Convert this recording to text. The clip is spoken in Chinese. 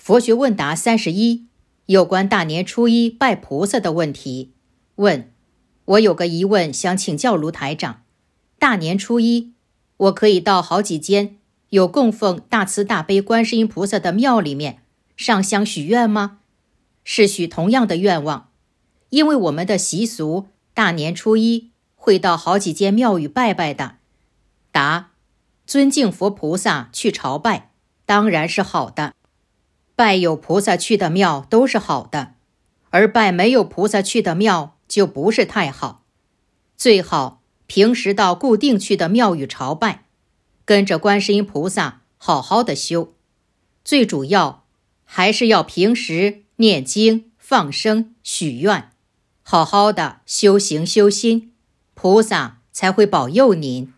佛学问答31，有关大年初一拜菩萨的问题。问：我有个疑问想请教卢台长。大年初一，我可以到好几间有供奉大慈大悲观世音菩萨的庙里面上香许愿吗？是许同样的愿望？因为我们的习俗，大年初一会到好几间庙宇拜拜的。答：尊敬佛菩萨去朝拜，当然是好的。拜有菩萨去的庙都是好的，而拜没有菩萨去的庙就不是太好。最好平时到固定去的庙宇朝拜，跟着观世音菩萨好好的修。最主要还是要平时念经、放生、许愿，好好的修行修心，菩萨才会保佑您。